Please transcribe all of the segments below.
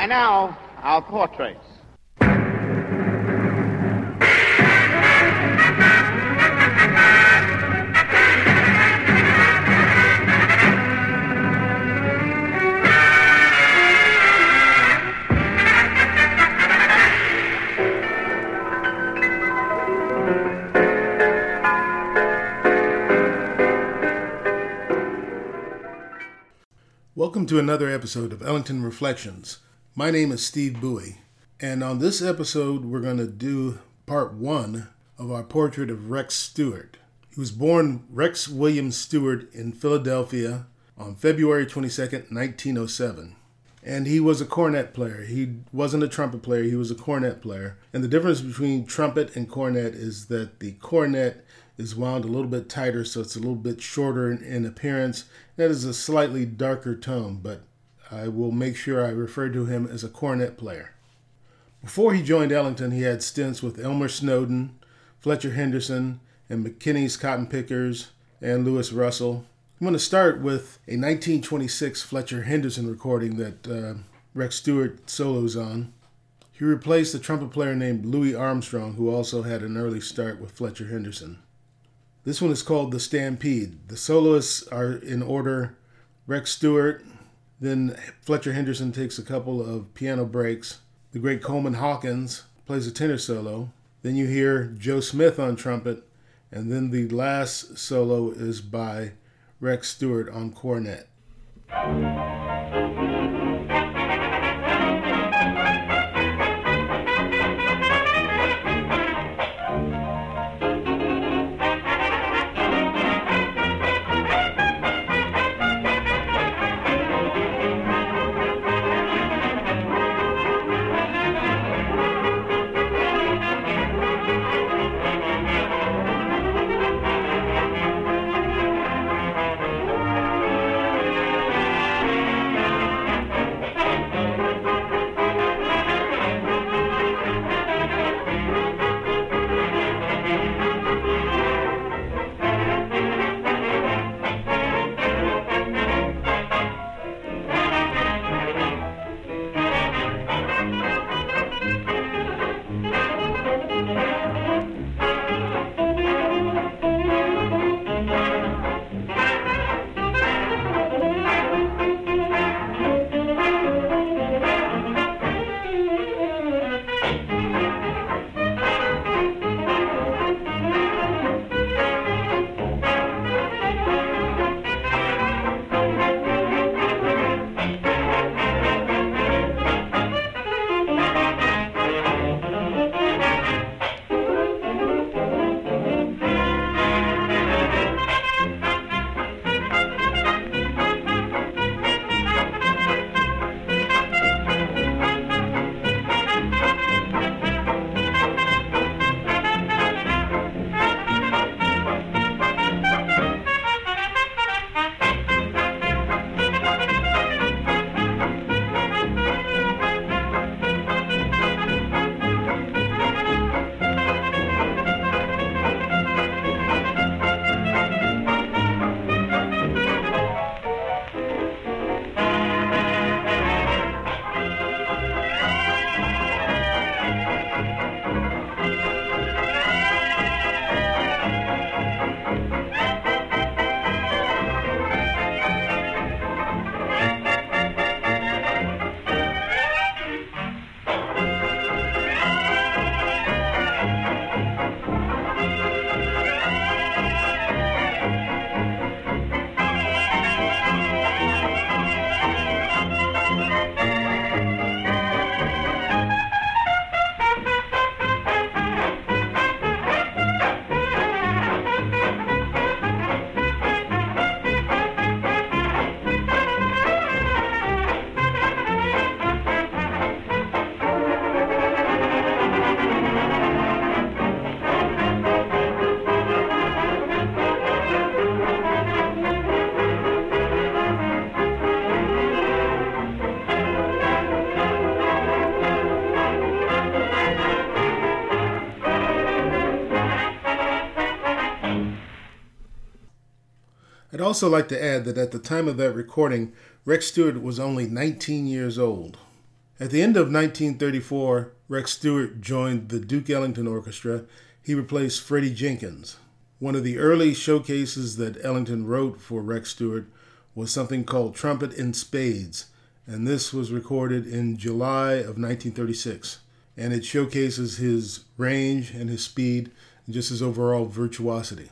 And now, our portraits. Welcome to another episode of Ellington Reflections. My name is Steve Bowie, and on this episode we're going to do part one of our portrait of Rex Stewart. He was born Rex William Stewart in Philadelphia on February 22nd, 1907. And he was a cornet player. He wasn't a trumpet player, he was a cornet player. And the difference between trumpet and cornet is that the cornet is wound a little bit tighter, so it's a little bit shorter in appearance. That is a slightly darker tone, but I will make sure I refer to him as a cornet player. Before he joined Ellington, he had stints with Elmer Snowden, Fletcher Henderson, and McKinney's Cotton Pickers, and Louis Russell. I'm going to start with a 1926 Fletcher Henderson recording that Rex Stewart solos on. He replaced a trumpet player named Louis Armstrong, who also had an early start with Fletcher Henderson. This one is called The Stampede. The soloists are in order: Rex Stewart, then Fletcher Henderson takes a couple of piano breaks. The great Coleman Hawkins plays a tenor solo. Then you hear Joe Smith on trumpet, and then the last solo is by Rex Stewart on cornet. I'd also like to add that at the time of that recording, Rex Stewart was only 19 years old. At the end of 1934, Rex Stewart joined the Duke Ellington Orchestra. He replaced Freddie Jenkins. One of the early showcases that Ellington wrote for Rex Stewart was something called Trumpet in Spades, and this was recorded in July of 1936. And it showcases his range and his speed and just his overall virtuosity.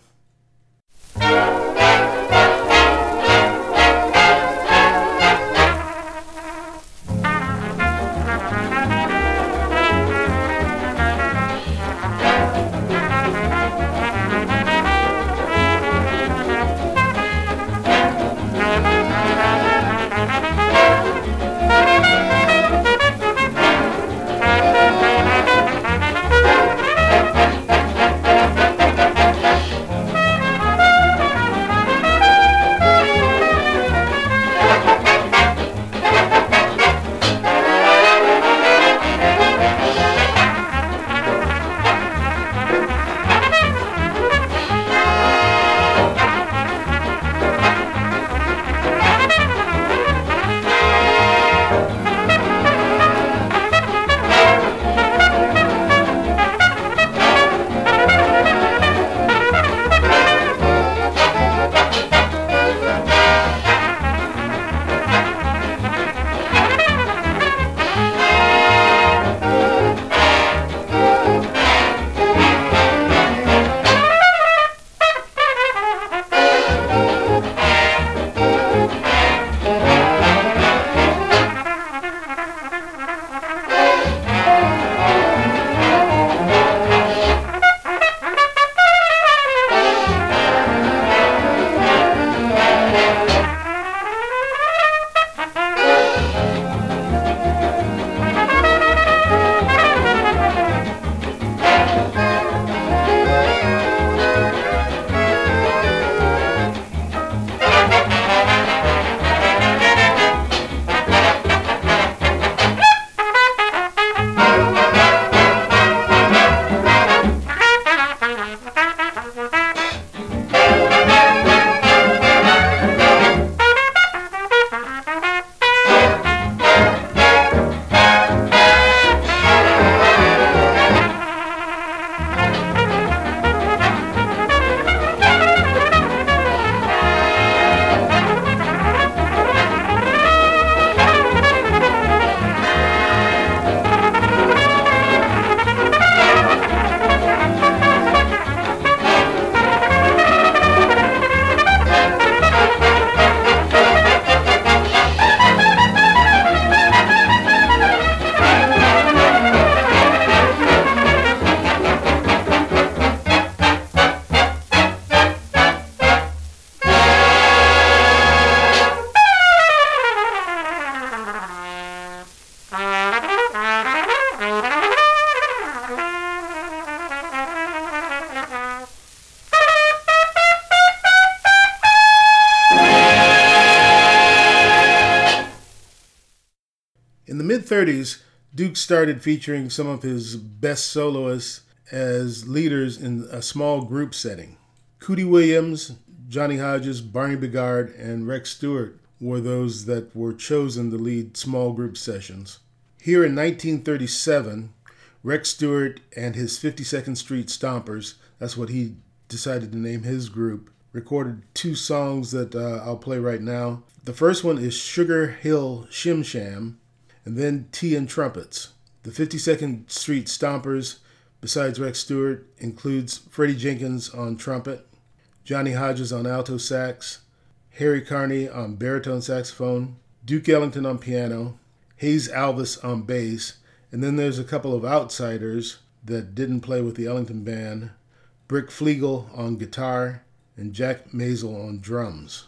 In the mid-30s, Duke started featuring some of his best soloists as leaders in a small group setting. Cootie Williams, Johnny Hodges, Barney Bigard, and Rex Stewart were those that were chosen to lead small group sessions. Here in 1937, Rex Stewart and his 52nd Street Stompers, that's what he decided to name his group, recorded two songs that I'll play right now. The first one is Sugar Hill Shim Sham, and then Tea and Trumpets. The 52nd Street Stompers, besides Rex Stewart, includes Freddie Jenkins on trumpet, Johnny Hodges on alto sax, Harry Carney on baritone saxophone, Duke Ellington on piano, Hayes Alvis on bass, and then there's a couple of outsiders that didn't play with the Ellington band, Brick Flegel on guitar, and Jack Mazel on drums.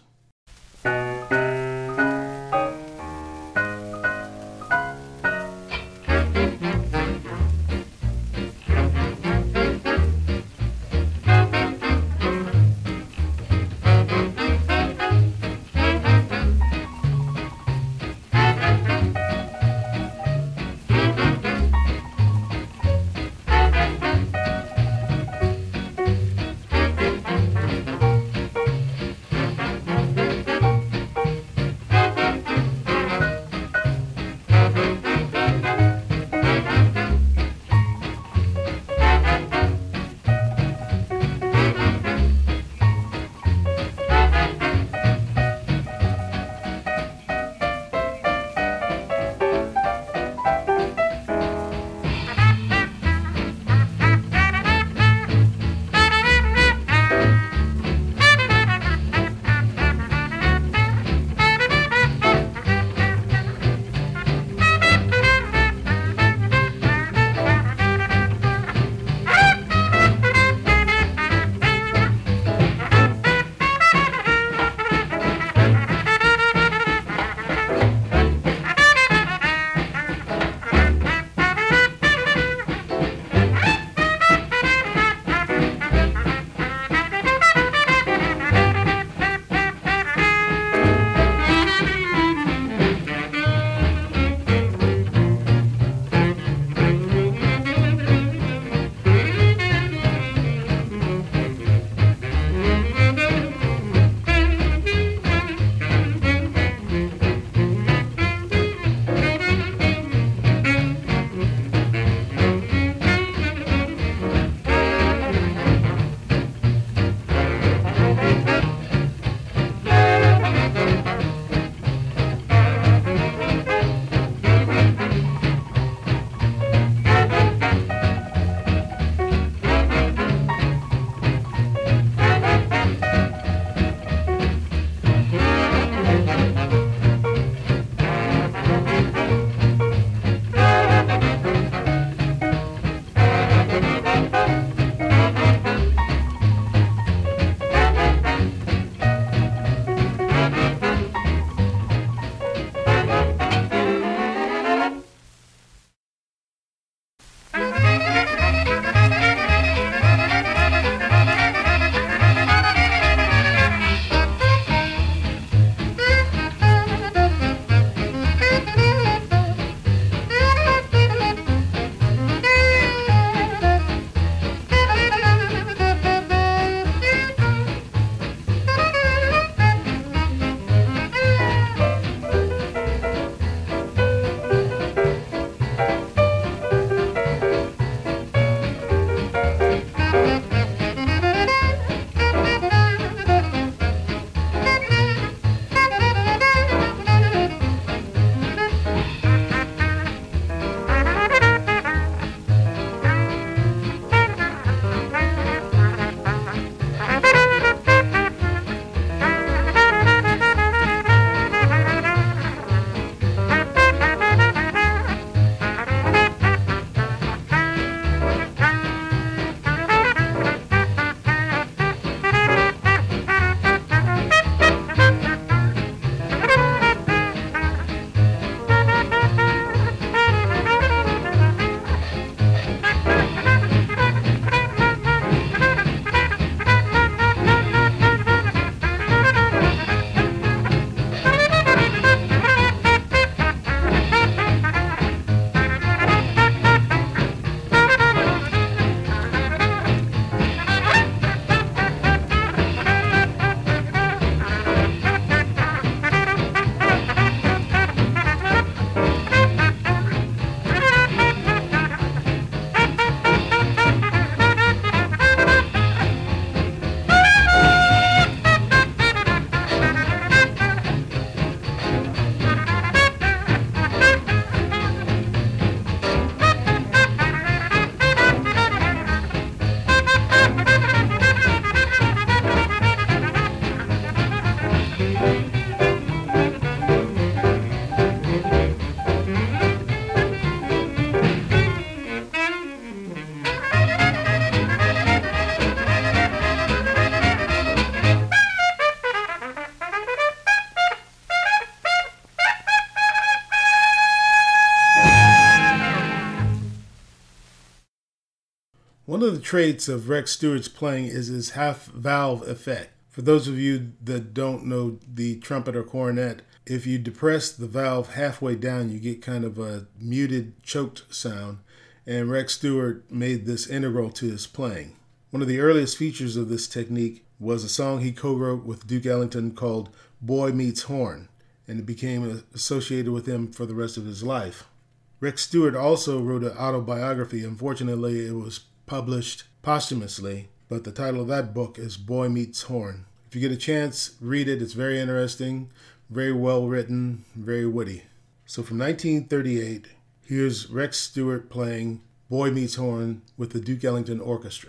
One of the traits of Rex Stewart's playing is his half-valve effect. For those of you that don't know the trumpet or cornet, if you depress the valve halfway down, you get kind of a muted, choked sound, and Rex Stewart made this integral to his playing. One of the earliest features of this technique was a song he co-wrote with Duke Ellington called Boy Meets Horn, and it became associated with him for the rest of his life. Rex Stewart also wrote an autobiography. Unfortunately, it was published posthumously, but the title of that book is Boy Meets Horn. If you get a chance, read it. It's very interesting, very well written, very witty. So from 1938, here's Rex Stewart playing Boy Meets Horn with the Duke Ellington Orchestra.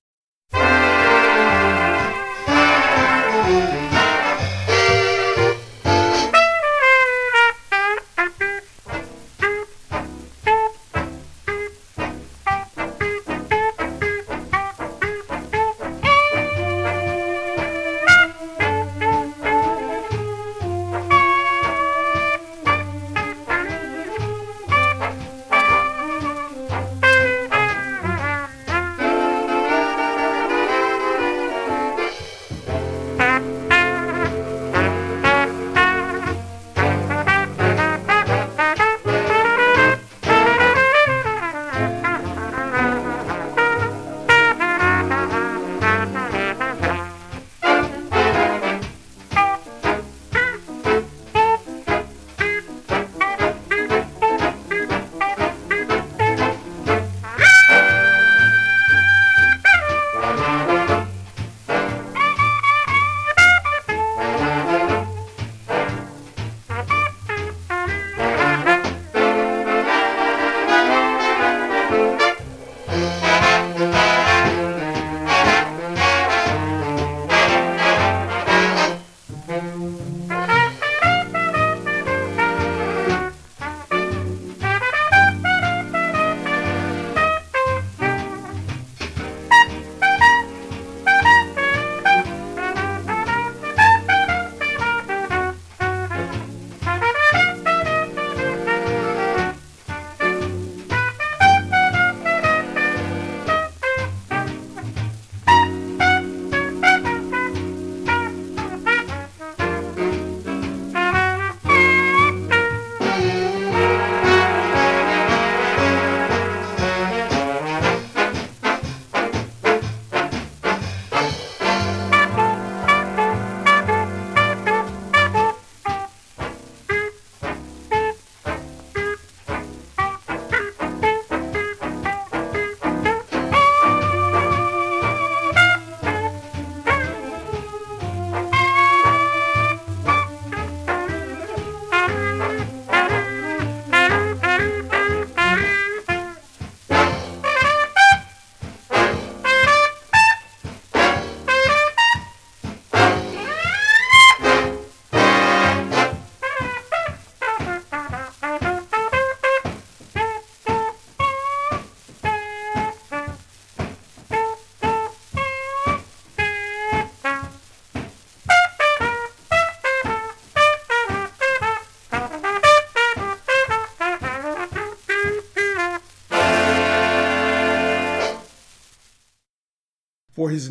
For his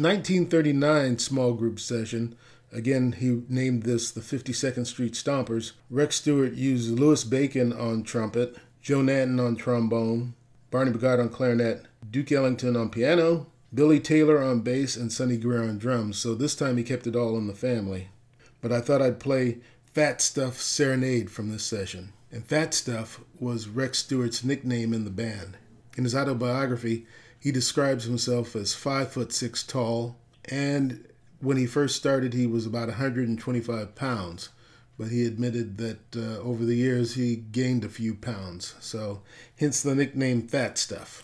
1939 small group session, again he named this the 52nd Street Stompers, Rex Stewart used Louis Bacon on trumpet, Joe Nanton on trombone, Barney Bogart on clarinet, Duke Ellington on piano, Billy Taylor on bass, and Sonny Greer on drums, so this time he kept it all in the family. But I thought I'd play Fat Stuff Serenade from this session. And Fat Stuff was Rex Stewart's nickname in the band. In his autobiography, he describes himself as 5'6" tall, and when he first started, he was about 125 pounds. But he admitted that over the years, he gained a few pounds. So, hence the nickname Fat Stuff.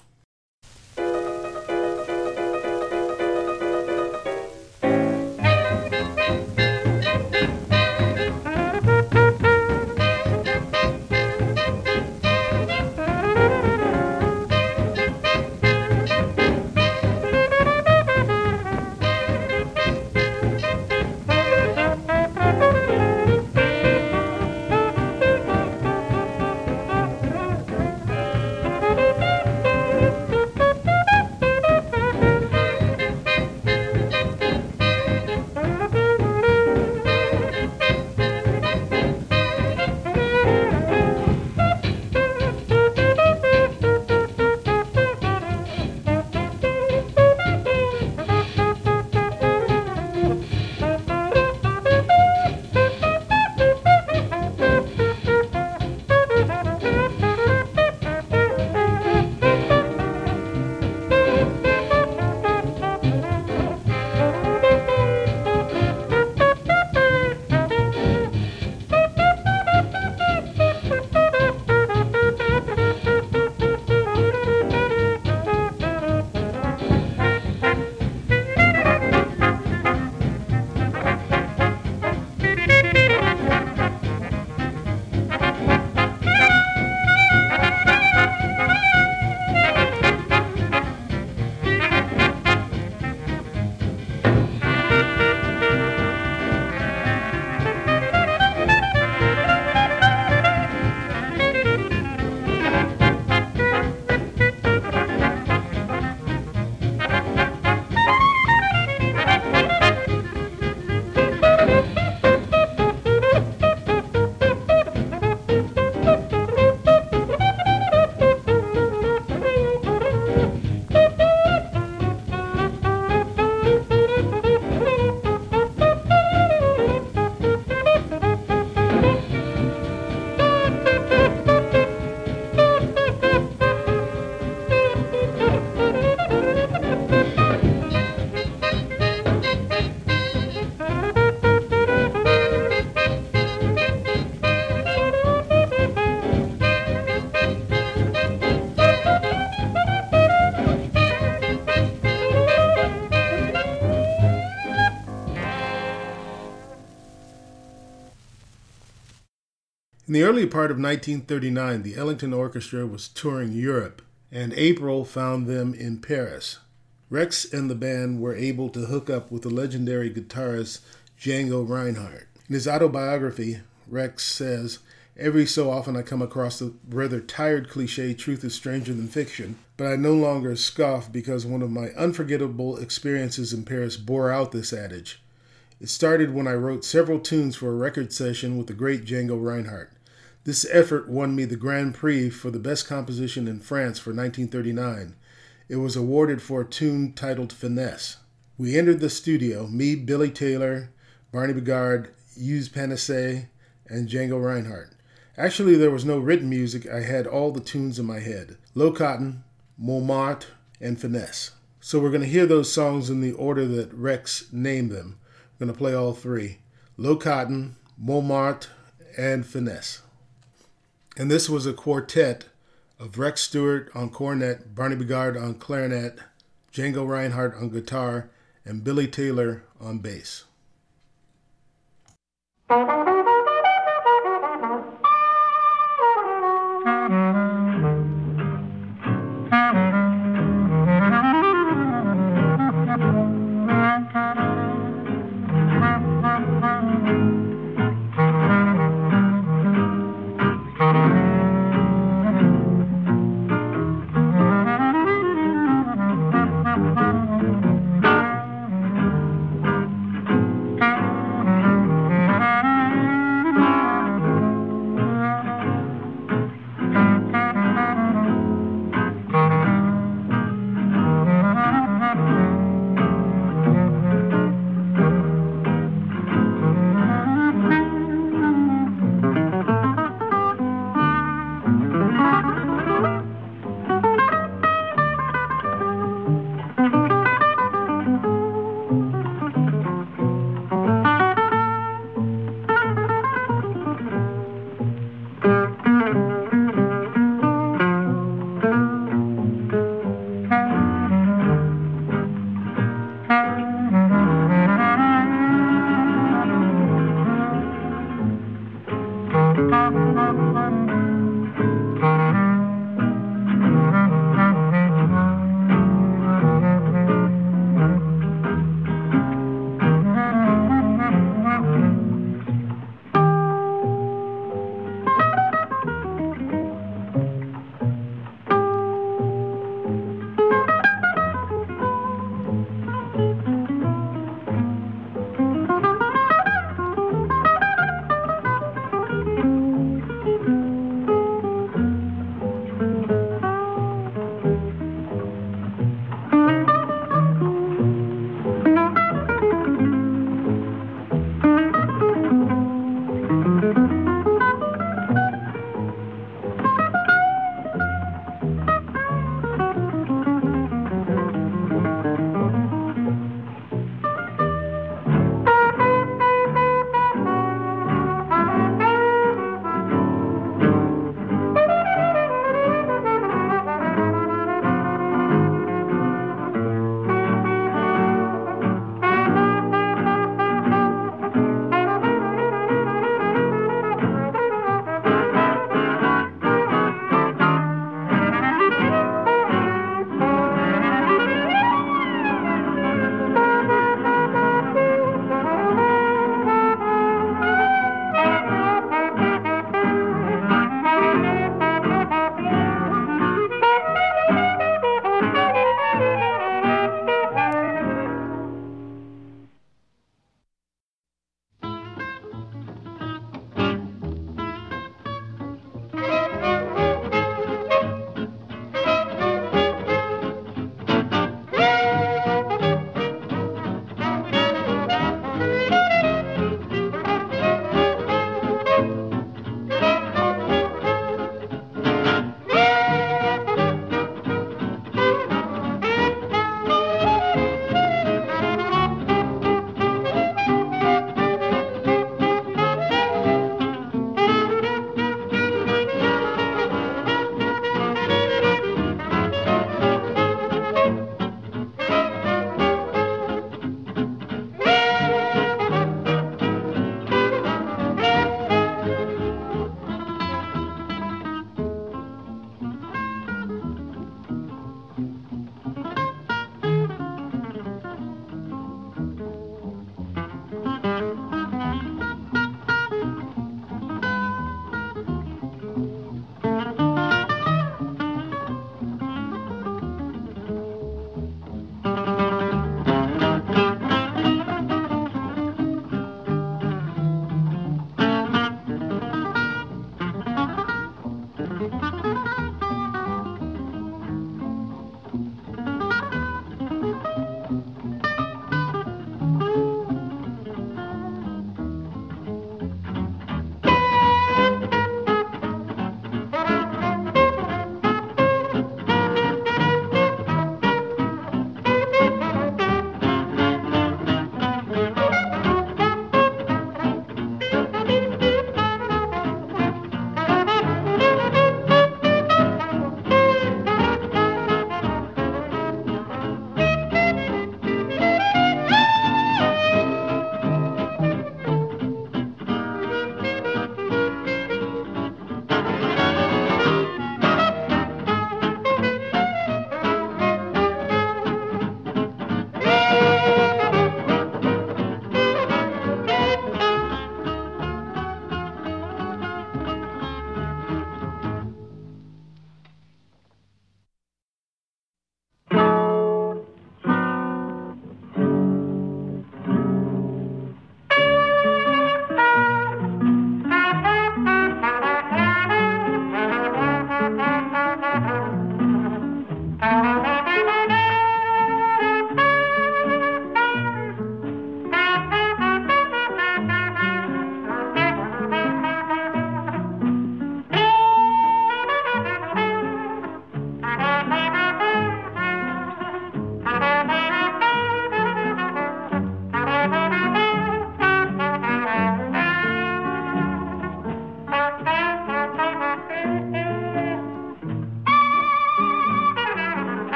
In the early part of 1939, the Ellington Orchestra was touring Europe, and April found them in Paris. Rex and the band were able to hook up with the legendary guitarist Django Reinhardt. In his autobiography, Rex says, "Every so often I come across the rather tired cliche, truth is stranger than fiction, but I no longer scoff because one of my unforgettable experiences in Paris bore out this adage. It started when I wrote several tunes for a record session with the great Django Reinhardt. This effort won me the Grand Prix for the best composition in France for 1939. It was awarded for a tune titled Finesse. We entered the studio, me, Billy Taylor, Barney Bigard, Hughes Panacea, and Django Reinhardt. Actually, there was no written music. I had all the tunes in my head. Low Cotton, Montmartre, and Finesse." So we're going to hear those songs in the order that Rex named them. We're going to play all three. Low Cotton, Montmartre, and Finesse. And this was a quartet of Rex Stewart on cornet, Barney Bigard on clarinet, Django Reinhardt on guitar, and Billy Taylor on bass.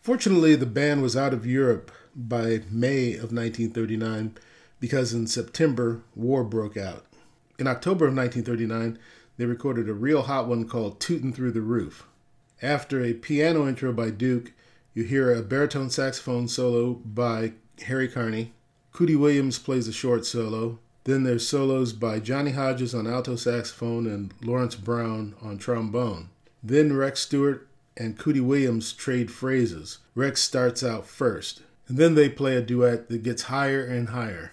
Fortunately, the band was out of Europe by May of 1939 because in September, war broke out. In October of 1939, they recorded a real hot one called Tootin' Through the Roof. After a piano intro by Duke, you hear a baritone saxophone solo by Harry Carney. Cootie Williams plays a short solo. Then there's solos by Johnny Hodges on alto saxophone and Lawrence Brown on trombone. Then Rex Stewart and Cootie Williams trade phrases. Rex starts out first, and then they play a duet that gets higher and higher.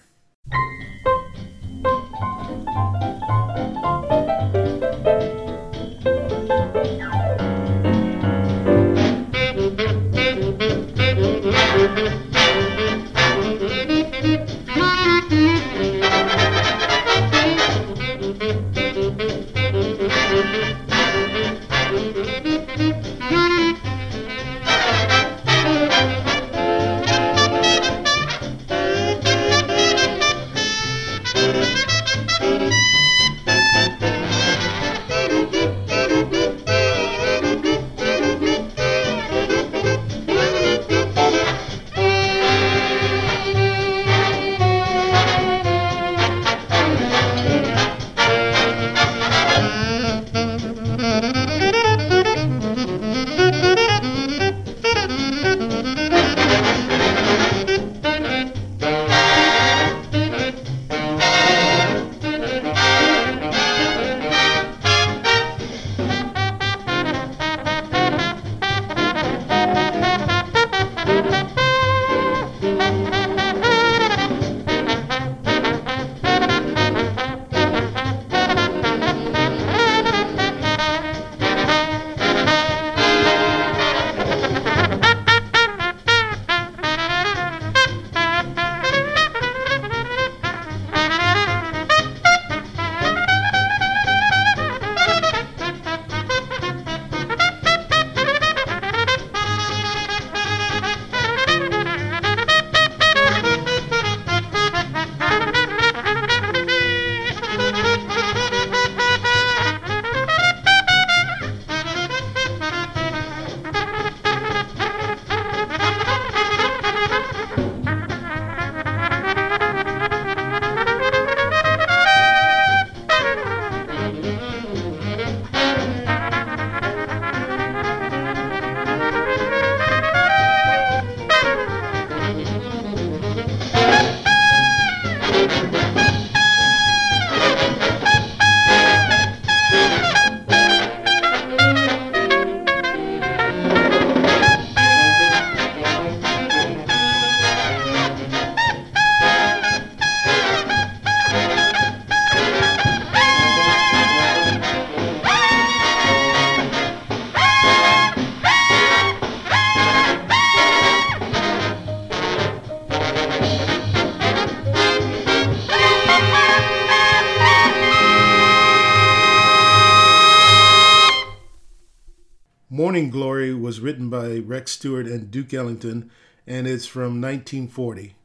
Morning Glory was written by Rex Stewart and Duke Ellington, and it's from 1940.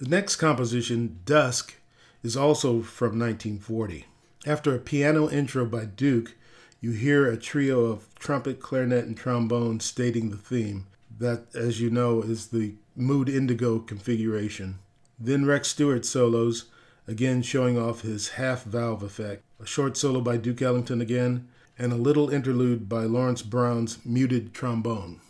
next composition, Dusk, is also from 1940. After a piano intro by Duke, you hear a trio of trumpet, clarinet, and trombone stating the theme. That, as you know, is the Mood Indigo configuration. Then Rex Stewart solos, again showing off his half-valve effect. A short solo by Duke Ellington again, and a little interlude by Lawrence Brown's muted trombone.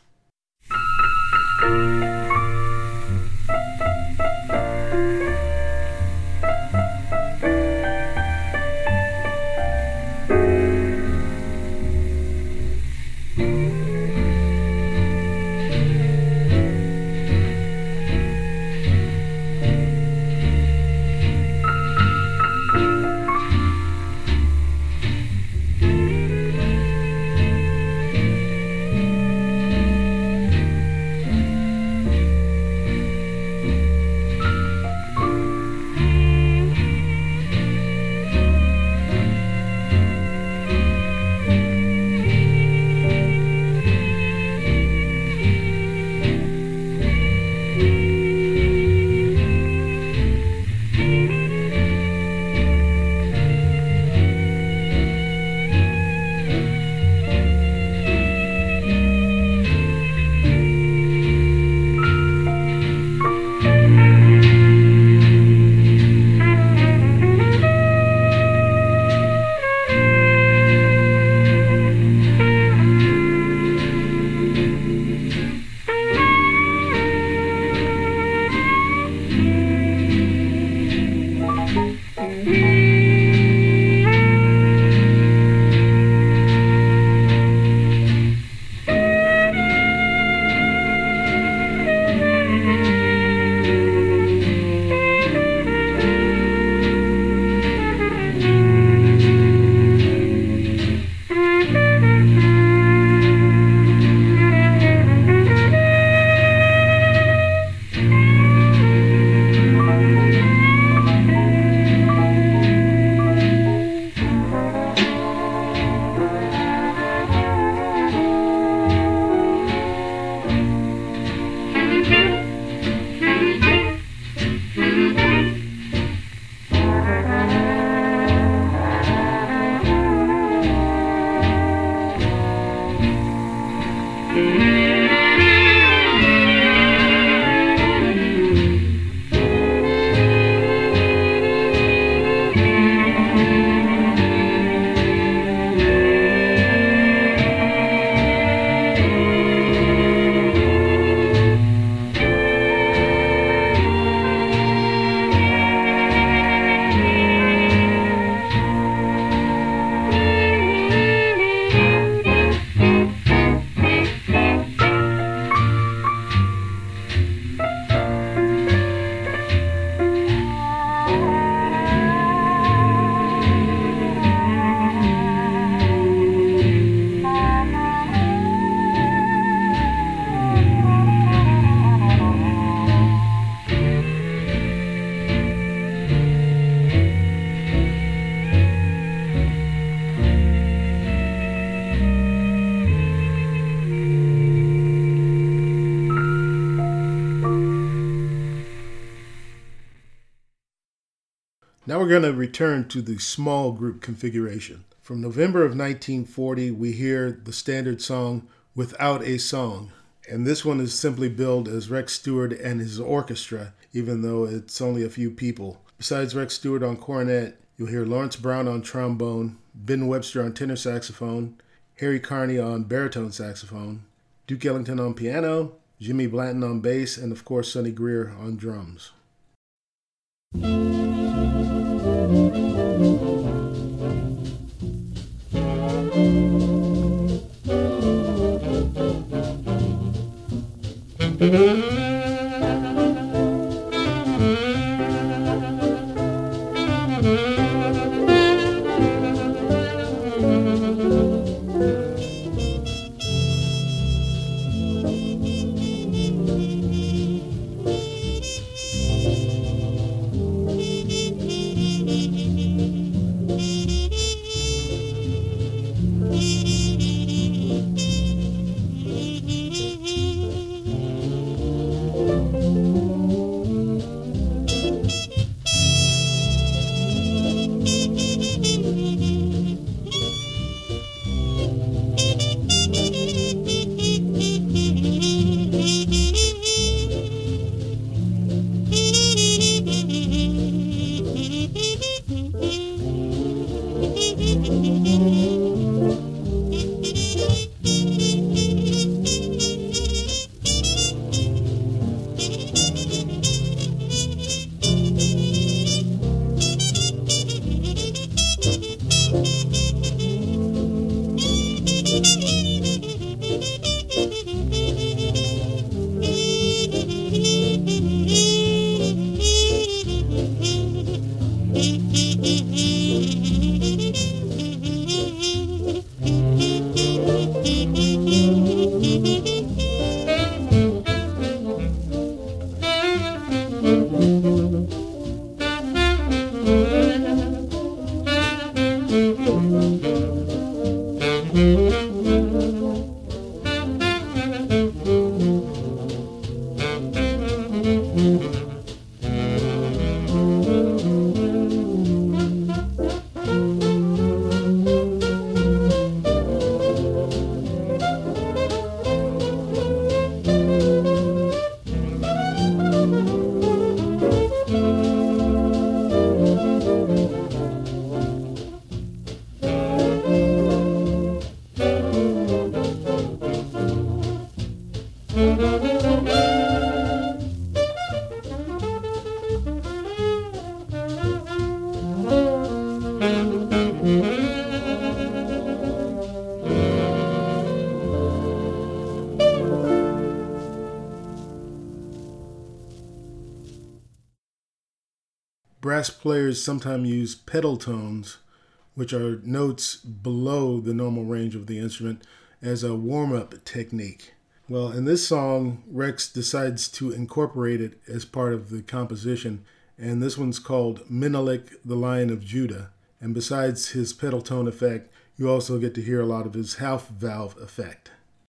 Now we're going to return to the small group configuration. From November of 1940, we hear the standard song, Without a Song. And this one is simply billed as Rex Stewart and his orchestra, even though it's only a few people. Besides Rex Stewart on cornet, you'll hear Lawrence Brown on trombone, Ben Webster on tenor saxophone, Harry Carney on baritone saxophone, Duke Ellington on piano, Jimmy Blanton on bass, and of course Sonny Greer on drums. Brass players sometimes use pedal tones, which are notes below the normal range of the instrument, as a warm-up technique. Well, in this song, Rex decides to incorporate it as part of the composition, and this one's called Menelik, the Lion of Judah. And besides his pedal tone effect, you also get to hear a lot of his half valve effect.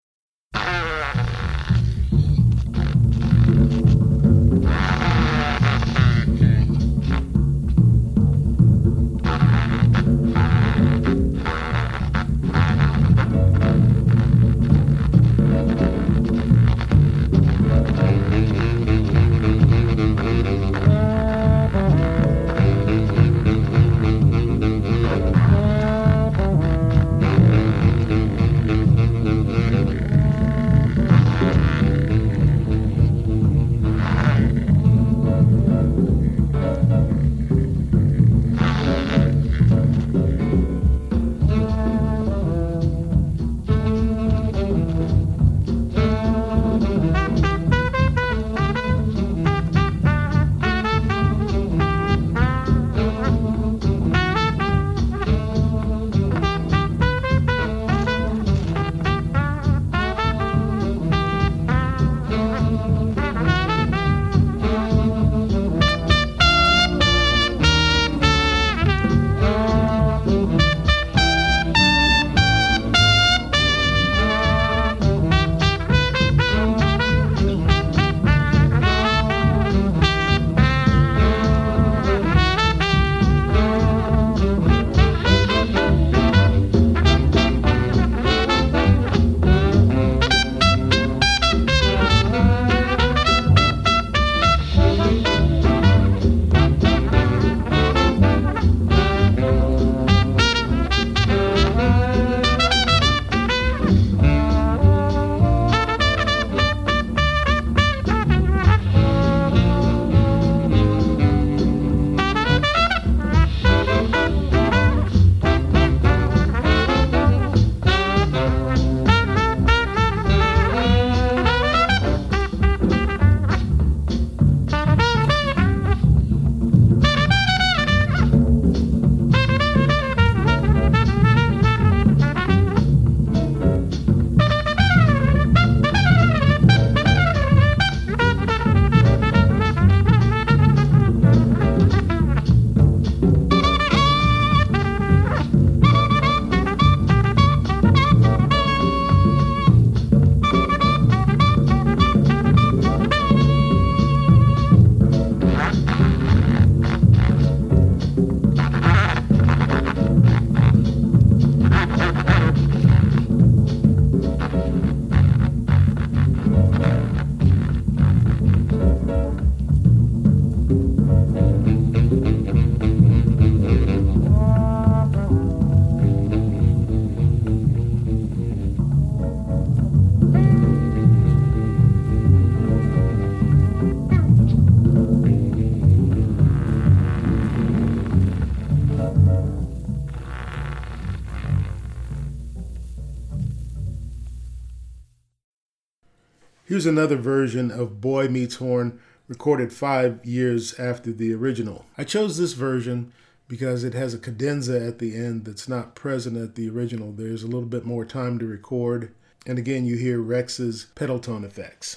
Here's another version of Boy Meets Horn, recorded 5 years after the original. I chose this version because it has a cadenza at the end that's not present at the original. There's a little bit more time to record, and again you hear Rex's pedal tone effects.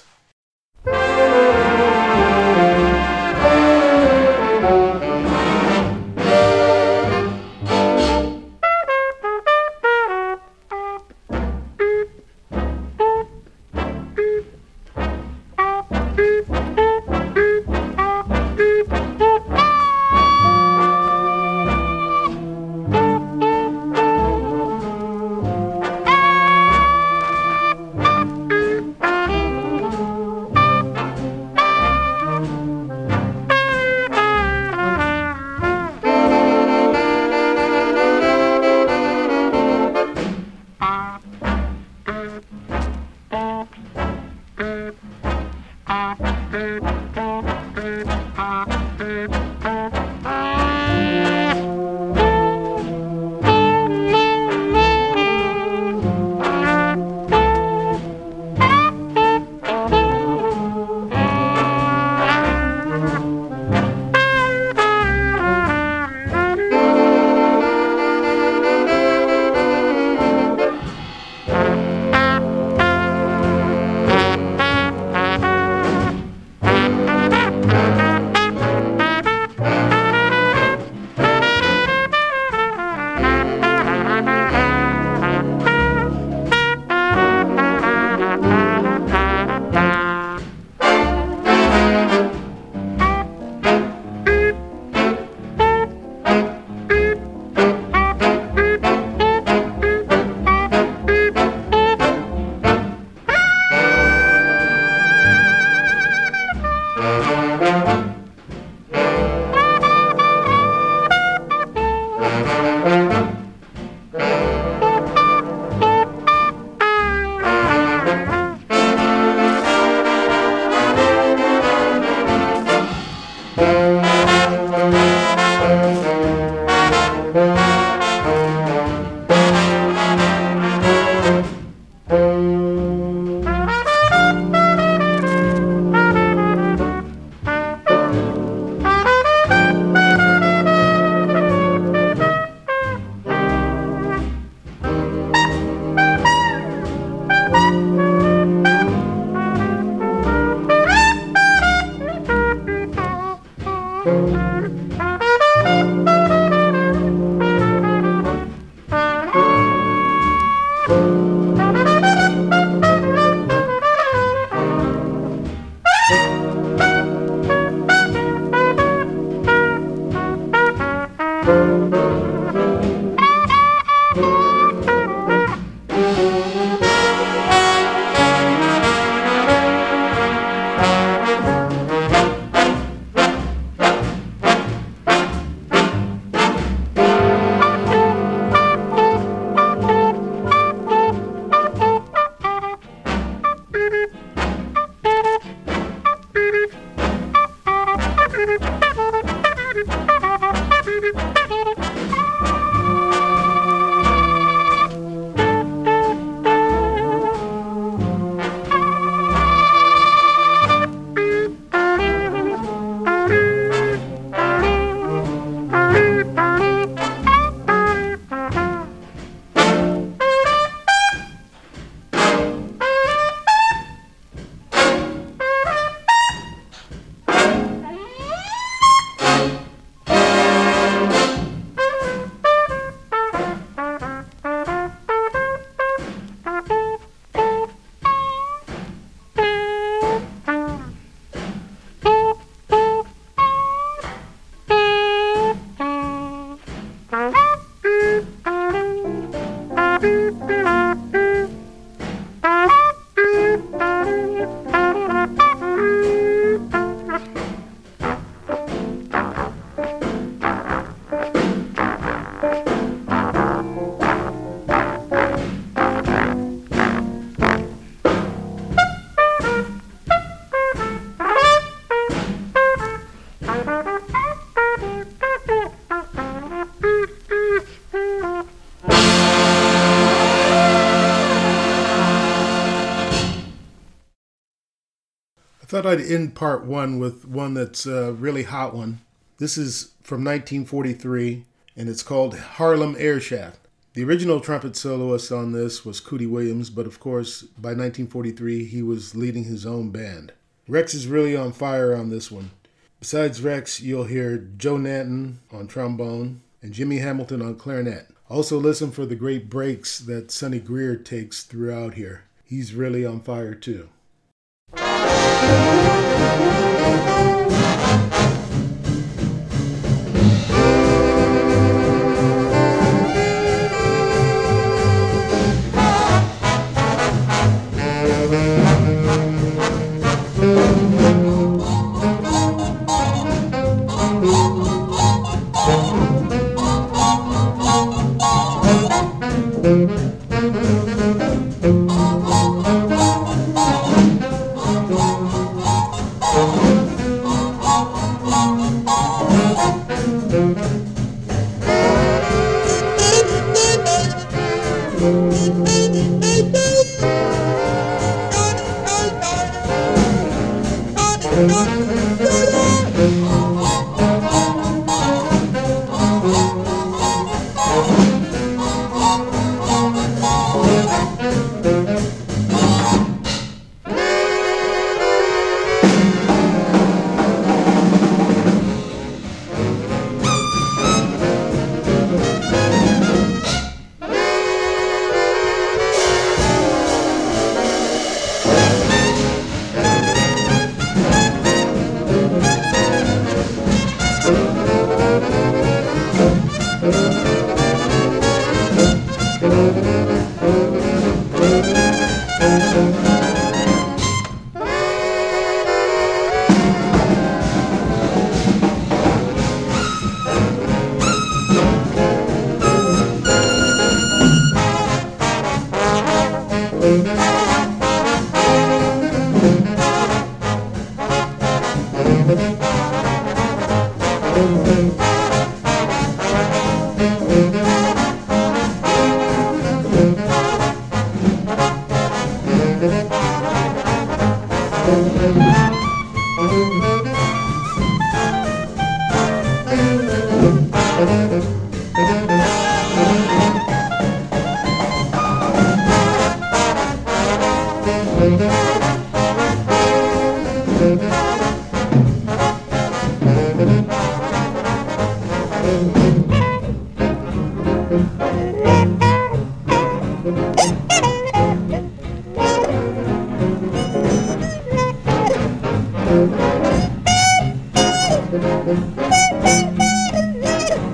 I thought I'd end part one with one that's a really hot one. This is from 1943, and it's called Harlem Airshaft. The original trumpet soloist on this was Cootie Williams, but of course, by 1943, he was leading his own band. Rex is really on fire on this one. Besides Rex, you'll hear Joe Nanton on trombone and Jimmy Hamilton on clarinet. Also listen for the great breaks that Sonny Greer takes throughout here. He's really on fire too.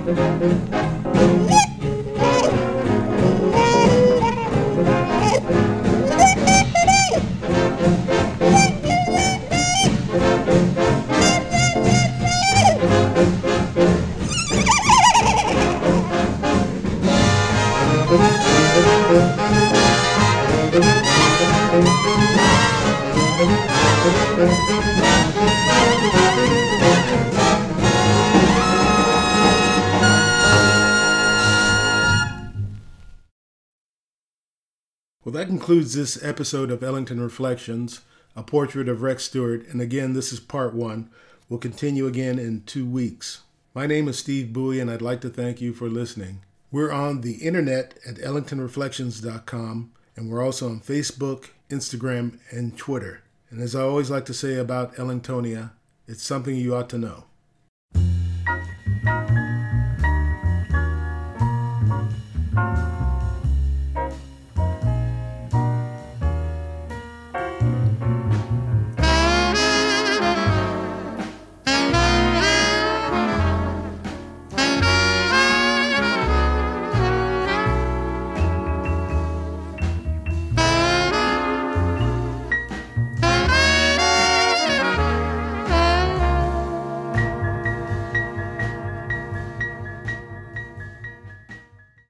Well, that concludes this episode of Ellington Reflections, a portrait of Rex Stewart. And again, this is part 1. We'll continue again in 2 weeks. My name is Steve Bowie, and I'd like to thank you for listening. We're on the internet at ellingtonreflections.com, and we're also on Facebook, Instagram, and Twitter. And as I always like to say about Ellingtonia, it's something you ought to know.